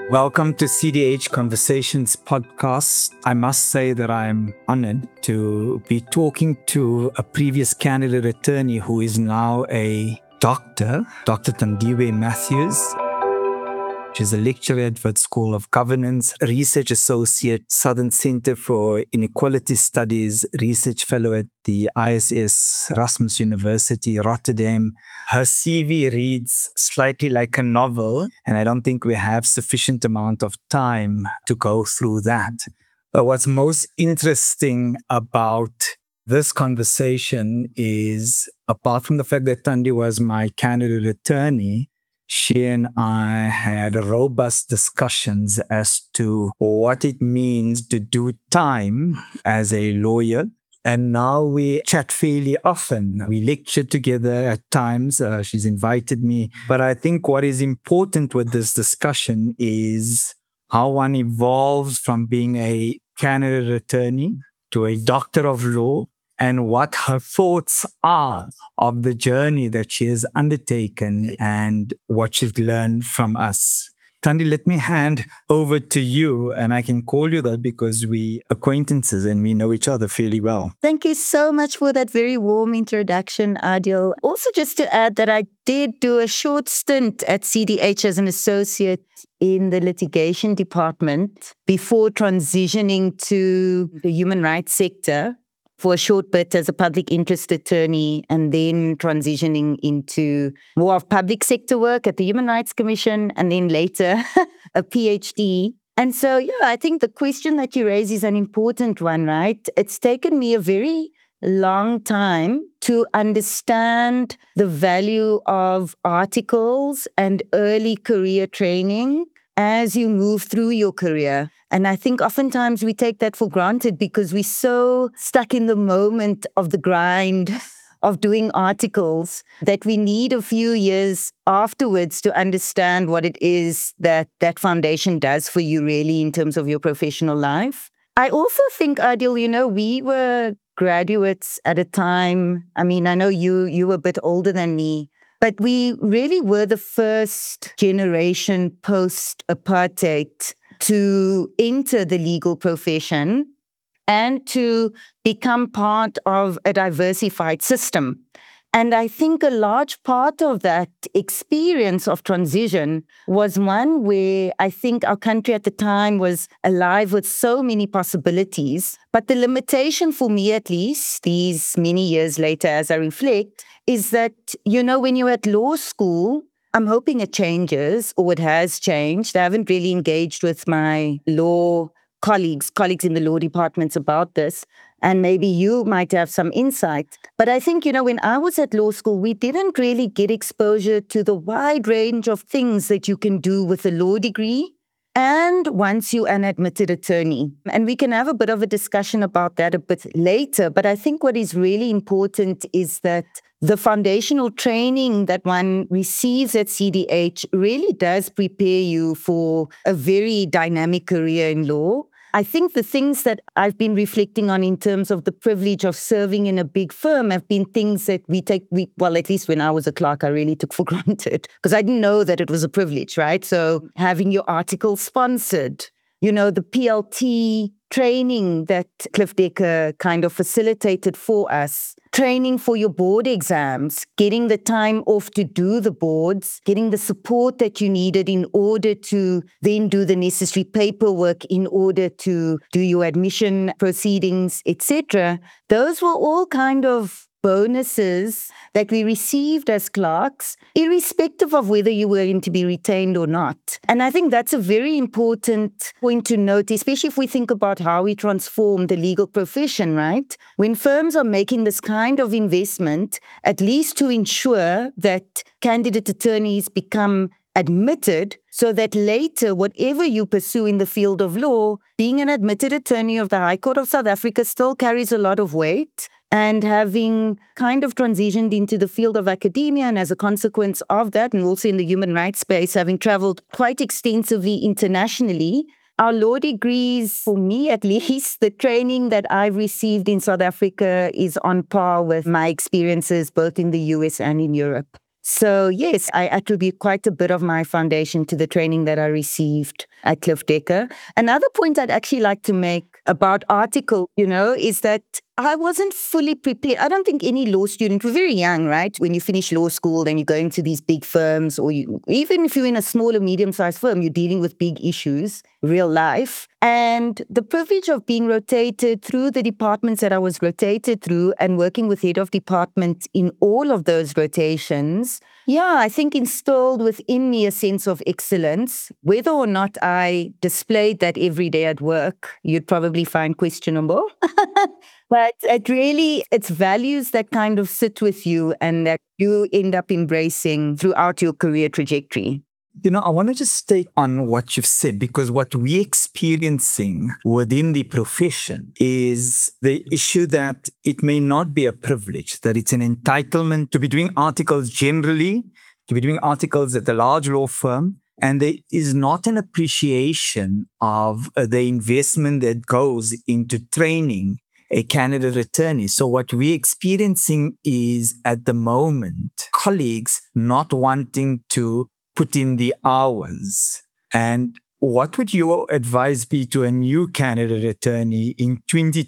Welcome to CDH Conversations podcast. I must say that I'm honored to be talking to a previous candidate attorney who is now a doctor, Dr. Thandiwe Matthews. She's a lecturer at Wits School of Governance, research associate, Southern Center for Inequality Studies, research fellow at the ISS Erasmus University, Rotterdam. Her CV reads slightly like a novel, and I don't think we have sufficient amount of time to go through that. But what's most interesting about this conversation is, apart from the fact that Thandi was my candidate attorney, she and I had robust discussions as to what it means to do time as a lawyer. And now we chat fairly often. We lecture together at times. She's invited me. But I think what is important with this discussion is how one evolves from being a candidate attorney to a doctor of law, and what her thoughts are of the journey that she has undertaken and what she's learned from us. Thandi, let me hand over to you, and I can call you that because we acquaintances and we know each other fairly well. Thank you so much for that very warm introduction, Adil. Also, just to add that I did do a short stint at CDH as an associate in the litigation department before transitioning to the human rights sector for a short bit as a public interest attorney, and then transitioning into more of public sector work at the Human Rights Commission, and then later a PhD. And so, I think the question that you raise is an important one, right? It's taken me a very long time to understand the value of articles and early career training as you move through your career. And I think oftentimes we take that for granted because we're so stuck in the moment of the grind of doing articles that we need a few years afterwards to understand what it is that that foundation does for you really in terms of your professional life. I also think, Adil, we were graduates at a time. I mean, I know you were a bit older than me, but we really were the first generation post-apartheid to enter the legal profession and to become part of a diversified system. And I think a large part of that experience of transition was one where I think our country at the time was alive with so many possibilities. But the limitation for me, at least, these many years later as I reflect, is that, when you're at law school, I'm hoping it changes, or it has changed. I haven't really engaged with my law colleagues in the law departments about this, and maybe you might have some insight. But I think, when I was at law school, we didn't really get exposure to the wide range of things that you can do with a law degree and once you're an admitted attorney. And we can have a bit of a discussion about that a bit later. But I think what is really important is that the foundational training that one receives at CDH really does prepare you for a very dynamic career in law. I think the things that I've been reflecting on in terms of the privilege of serving in a big firm have been things that at least when I was a clerk, I really took for granted because I didn't know that it was a privilege, right? So having your article sponsored, the PLT training that Cliff Decker kind of facilitated for us, training for your board exams, getting the time off to do the boards, getting the support that you needed in order to then do the necessary paperwork in order to do your admission proceedings, etc. Those were all kind of bonuses that we received as clerks, irrespective of whether you were going to be retained or not. And I think that's a very important point to note, especially if we think about how we transform the legal profession, right? When firms are making this kind of investment, at least to ensure that candidate attorneys become admitted so that later, whatever you pursue in the field of law, being an admitted attorney of the High Court of South Africa still carries a lot of weight. And having kind of transitioned into the field of academia, and as a consequence of that, and also in the human rights space, having traveled quite extensively internationally, our law degrees, for me at least, the training that I've received in South Africa is on par with my experiences both in the US and in Europe. So yes, I attribute quite a bit of my foundation to the training that I received at Cliff Decker. Another point I'd actually like to make about article, is that I wasn't fully prepared. I don't think any law student, we're very young, right? When you finish law school, then you go into these big firms, or even if you're in a small or medium-sized firm, you're dealing with big issues, real life. And the privilege of being rotated through the departments that I was rotated through and working with head of department in all of those rotations, I think instilled within me a sense of excellence. Whether or not I displayed that every day at work, you'd probably find questionable. But it's values that kind of sit with you and that you end up embracing throughout your career trajectory. I want to just stay on what you've said, because what we're experiencing within the profession is the issue that it may not be a privilege, that it's an entitlement to be doing articles generally, to be doing articles at a large law firm. And there is not an appreciation of the investment that goes into training a candidate attorney. So what we're experiencing is, at the moment, colleagues not wanting to put in the hours. And what would your advice be to a new candidate attorney in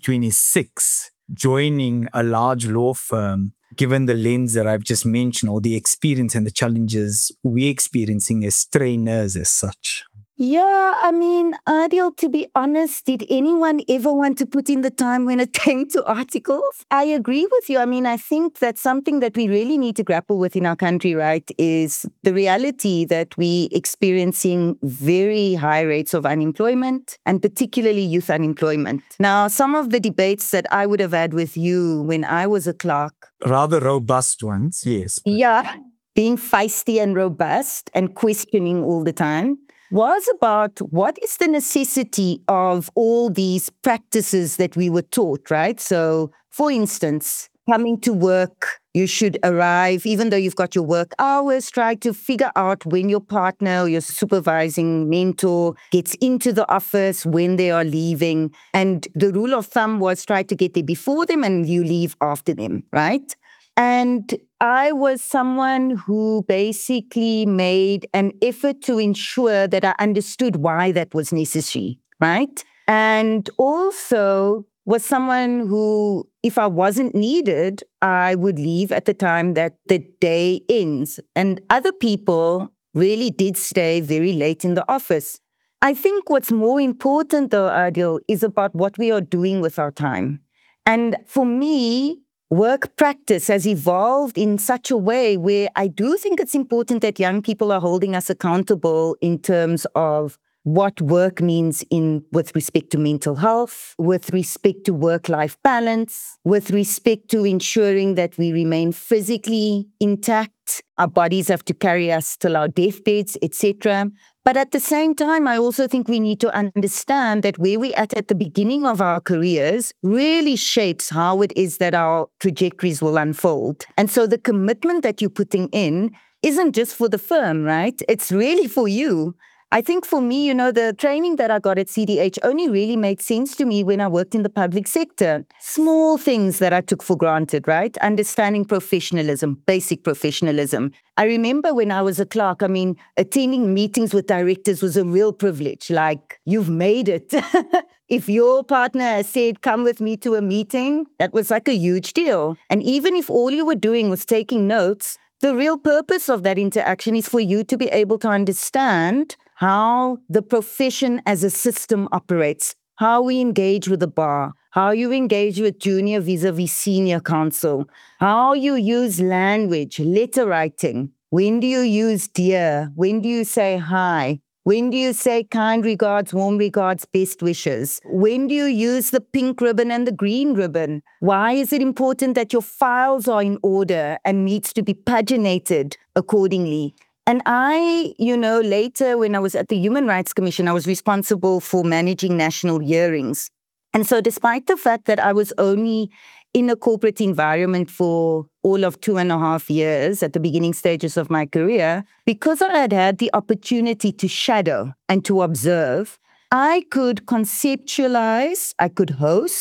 2026 joining a large law firm, given the lens that I've just mentioned, or the experience and the challenges we're experiencing as trainers as such? Yeah, Adil, to be honest, did anyone ever want to put in the time when it came to articles? I agree with you. I think that's something that we really need to grapple with in our country, right? Is the reality that we experiencing very high rates of unemployment, and particularly youth unemployment. Now, some of the debates that I would have had with you when I was a clerk, rather robust ones, yes. Yeah, being feisty and robust and questioning all the time, was about what is the necessity of all these practices that we were taught, right? So, for instance, coming to work, you should arrive, even though you've got your work hours, try to figure out when your partner or your supervising mentor gets into the office, when they are leaving. And the rule of thumb was try to get there before them and you leave after them, right? And I was someone who basically made an effort to ensure that I understood why that was necessary, right? And also was someone who, if I wasn't needed, I would leave at the time that the day ends. And other people really did stay very late in the office. I think what's more important, though, Adil, is about what we are doing with our time. And for me, work practice has evolved in such a way where I do think it's important that young people are holding us accountable in terms of what work means with respect to mental health, with respect to work-life balance, with respect to ensuring that we remain physically intact. Our bodies have to carry us till our deathbeds, etc. But at the same time, I also think we need to understand that where we're at the beginning of our careers really shapes how it is that our trajectories will unfold. And so the commitment that you're putting in isn't just for the firm, right? It's really for you. I think for me, the training that I got at CDH only really made sense to me when I worked in the public sector. Small things that I took for granted, right? Understanding professionalism, basic professionalism. I remember when I was a clerk, attending meetings with directors was a real privilege. Like, you've made it. If your partner has said, come with me to a meeting, that was like a huge deal. And even if all you were doing was taking notes, the real purpose of that interaction is for you to be able to understand how the profession as a system operates, how we engage with the bar, how you engage with junior vis-a-vis senior counsel, how you use language, letter writing. When do you use dear? When do you say hi? When do you say kind regards, warm regards, best wishes? When do you use the pink ribbon and the green ribbon? Why is it important that your files are in order and needs to be paginated accordingly? And I, later when I was at the Human Rights Commission, I was responsible for managing national hearings. And so despite the fact that I was only in a corporate environment for all of 2.5 years at the beginning stages of my career, because I had had the opportunity to shadow and to observe, I could conceptualize, I could host,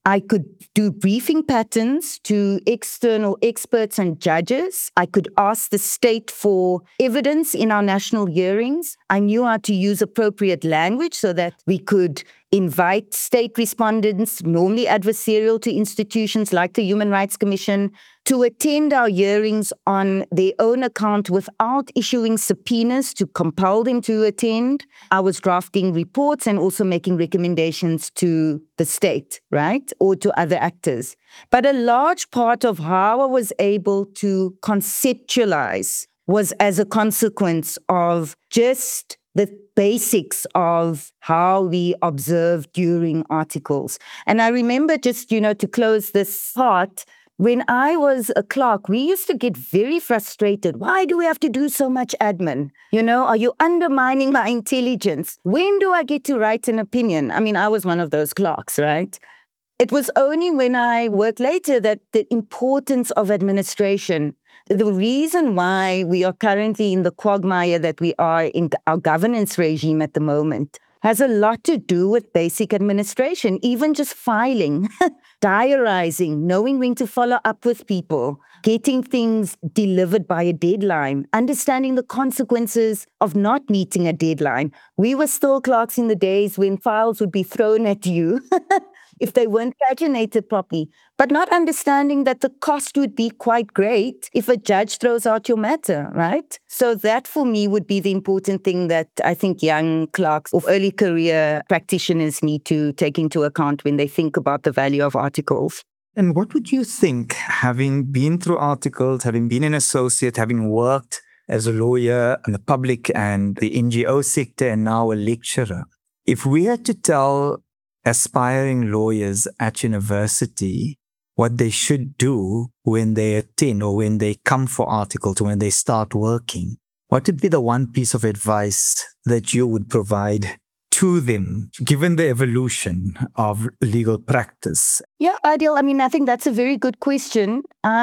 I could do briefing patterns to external experts and judges. I could ask the state for evidence in our national hearings. I knew how to use appropriate language so that we could invite state respondents, normally adversarial to institutions like the Human Rights Commission, to attend our hearings on their own account without issuing subpoenas to compel them to attend. I was drafting reports and also making recommendations to the state, right, or to other actors. But a large part of how I was able to conceptualize was as a consequence of just the basics of how we observe during articles. And I remember just, to close this part, when I was a clerk, we used to get very frustrated. Why do we have to do so much admin? Are you undermining my intelligence? When do I get to write an opinion? I mean, I was one of those clerks, right? It was only when I worked later that the importance of administration, the reason why we are currently in the quagmire that we are in our governance regime at the moment, has a lot to do with basic administration, even just filing, diarizing, knowing when to follow up with people, getting things delivered by a deadline, understanding the consequences of not meeting a deadline. We were still clerks in the days when files would be thrown at you if they weren't paginated properly, but not understanding that the cost would be quite great if a judge throws out your matter, right? So that for me would be the important thing that I think young clerks or early career practitioners need to take into account when they think about the value of articles. And what would you think, having been through articles, having been an associate, having worked as a lawyer in the public and the NGO sector and now a lecturer, if we had to tell aspiring lawyers at university what they should do when they attend or when they come for articles or when they start working, what would be the one piece of advice that you would provide to them, given the evolution of legal practice? Yeah, Adil, I think that's a very good question.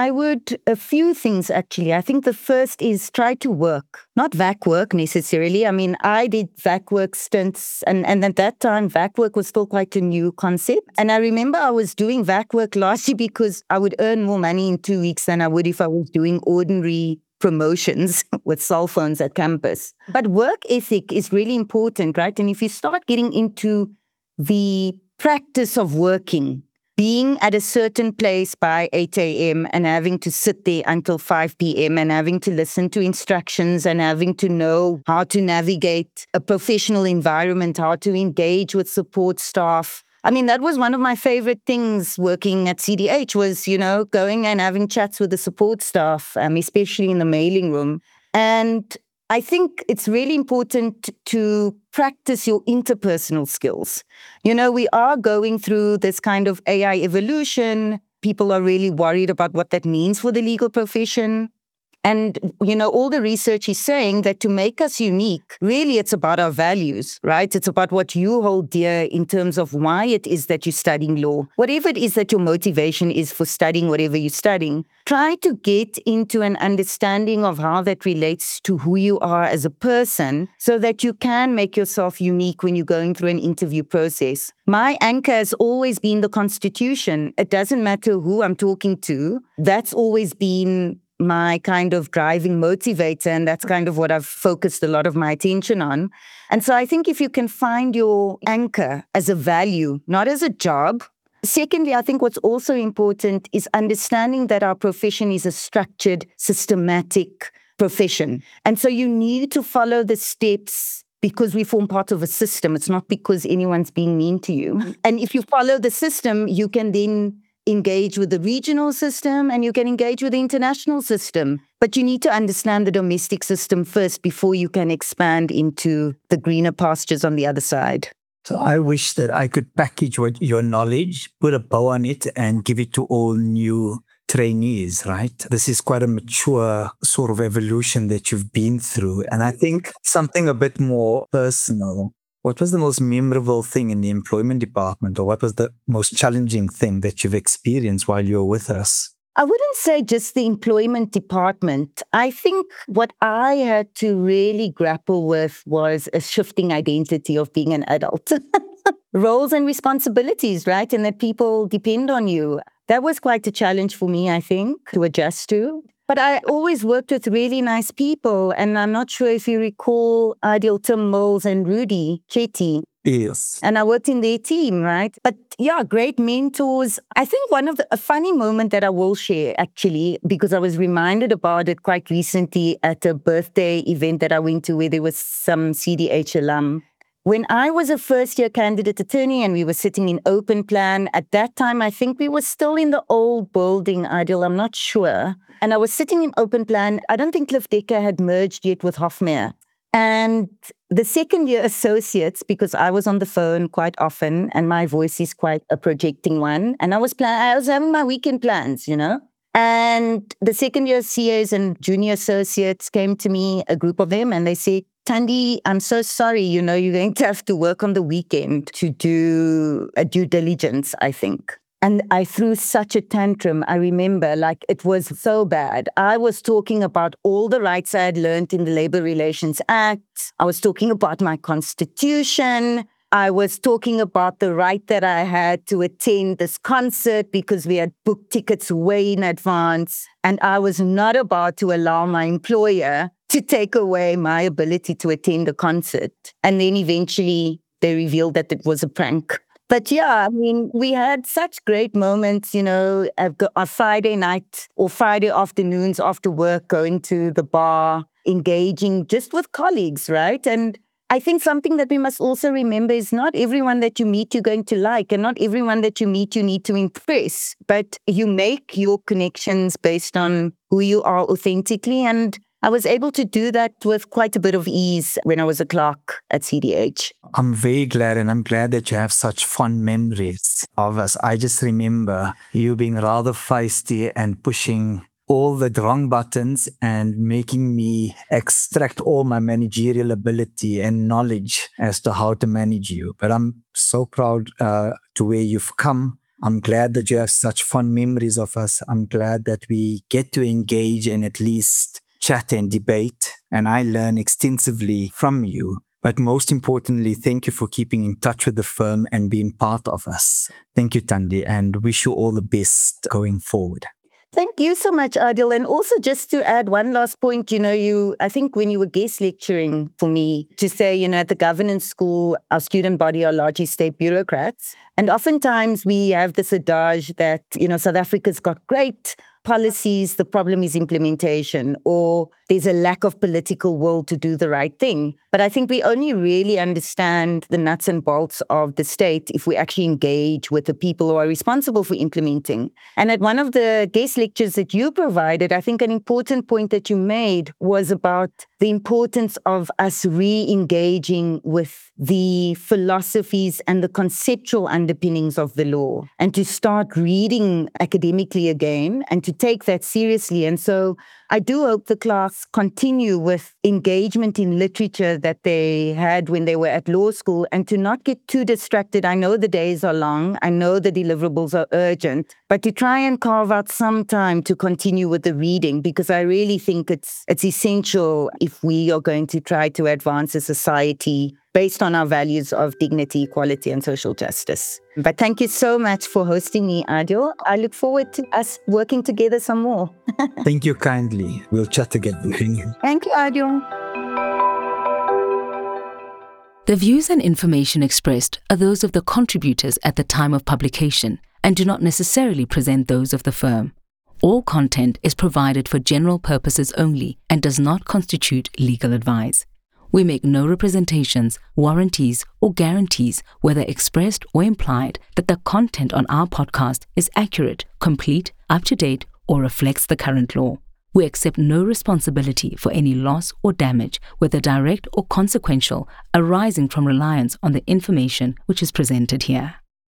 A few things actually. I think the first is try to work, not VAC work necessarily. I did VAC work stints and at that time, VAC work was still quite a new concept. And I remember I was doing VAC work largely because I would earn more money in 2 weeks than I would if I was doing ordinary promotions with cell phones at campus. But work ethic is really important, right? And if you start getting into the practice of working, being at a certain place by 8 a.m. and having to sit there until 5 p.m. and having to listen to instructions and having to know how to navigate a professional environment, how to engage with support staff. That was one of my favorite things working at CDH was, going and having chats with the support staff, especially in the mailing room. And I think it's really important to practice your interpersonal skills. We are going through this kind of AI evolution. People are really worried about what that means for the legal profession. And, all the research is saying that to make us unique, really it's about our values, right? It's about what you hold dear in terms of why it is that you're studying law. Whatever it is that your motivation is for studying whatever you're studying, try to get into an understanding of how that relates to who you are as a person so that you can make yourself unique when you're going through an interview process. My anchor has always been the Constitution. It doesn't matter who I'm talking to. That's always been my kind of driving motivator, and that's kind of what I've focused a lot of my attention on. And so I think if you can find your anchor as a value, not as a job. Secondly, I think what's also important is understanding that our profession is a structured, systematic profession. And so you need to follow the steps because we form part of a system. It's not because anyone's being mean to you. And if you follow the system, you can then engage with the regional system and you can engage with the international system. But you need to understand the domestic system first before you can expand into the greener pastures on the other side. So I wish that I could package your knowledge, put a bow on it and give it to all new trainees, right? This is quite a mature sort of evolution that you've been through. And I think something a bit more personal. What was the most memorable thing in the employment department, or what was the most challenging thing that you've experienced while you were with us? I wouldn't say just the employment department. I think what I had to really grapple with was a shifting identity of being an adult. roles and responsibilities, right? And that people depend on you. That was quite a challenge for me, I think, to adjust to. But I always worked with really nice people. And I'm not sure if you recall Adil, Tim Mills and Rudy Chetty. Yes. And I worked in their team, right? But yeah, great mentors. I think a funny moment that I will share, actually, because I was reminded about it quite recently at a birthday event that I went to where there was some CDH alum. When I was a first-year candidate attorney and we were sitting in open plan, at that time, I think we were still in the old building, Adil, I'm not sure. And I was sitting in open plan. I don't think Cliff Decker had merged yet with Hofmeyr. And the second-year associates, because I was on the phone quite often and my voice is quite a projecting one, and I was having my weekend plans, And the second-year CAs and junior associates came to me, a group of them, and they said, Thandi, I'm so sorry, you're going to have to work on the weekend to do a due diligence, I think. And I threw such a tantrum. I remember, it was so bad. I was talking about all the rights I had learned in the Labor Relations Act. I was talking about my constitution. I was talking about the right that I had to attend this concert because we had booked tickets way in advance. And I was not about to allow my employer to take away my ability to attend the concert. And then eventually they revealed that it was a prank. But yeah, we had such great moments, on Friday night or Friday afternoons after work, going to the bar, engaging just with colleagues, right? And I think something that we must also remember is not everyone that you meet you're going to like, and not everyone that you meet you need to impress, but you make your connections based on who you are authentically. And I was able to do that with quite a bit of ease when I was a clerk at CDH. I'm very glad, and I'm glad that you have such fond memories of us. I just remember you being rather feisty and pushing all the wrong buttons and making me extract all my managerial ability and knowledge as to how to manage you. But I'm so proud to where you've come. I'm glad that you have such fond memories of us. I'm glad that we get to engage and at least chat and debate, and I learn extensively from you. But most importantly, thank you for keeping in touch with the firm and being part of us. Thank you, Thandi, and wish you all the best going forward. Thank you so much, Adil. And also just to add one last point, I think when you were guest lecturing for me, to say, at the governance school, our student body are largely state bureaucrats. And oftentimes we have this adage that, South Africa's got great policies, the problem is implementation, or there's a lack of political will to do the right thing. But I think we only really understand the nuts and bolts of the state if we actually engage with the people who are responsible for implementing. And at one of the guest lectures that you provided, I think an important point that you made was about the importance of us re-engaging with the philosophies and the conceptual underpinnings of the law, and to start reading academically again and to take that seriously. And so I do hope the class continue with engagement in literature that they had when they were at law school, and to not get too distracted. I know the days are long. I know the deliverables are urgent, but to try and carve out some time to continue with the reading, because I really think it's essential if we are going to try to advance a society based on our values of dignity, equality, and social justice. But thank you so much for hosting me, Adil. I look forward to us working together some more. Thank you kindly. We'll chat again. Thank you, Adil. The views and information expressed are those of the contributors at the time of publication and do not necessarily present those of the firm. All content is provided for general purposes only and does not constitute legal advice. We make no representations, warranties, or guarantees, whether expressed or implied, that the content on our podcast is accurate, complete, up-to-date, or reflects the current law. We accept no responsibility for any loss or damage, whether direct or consequential, arising from reliance on the information which is presented here.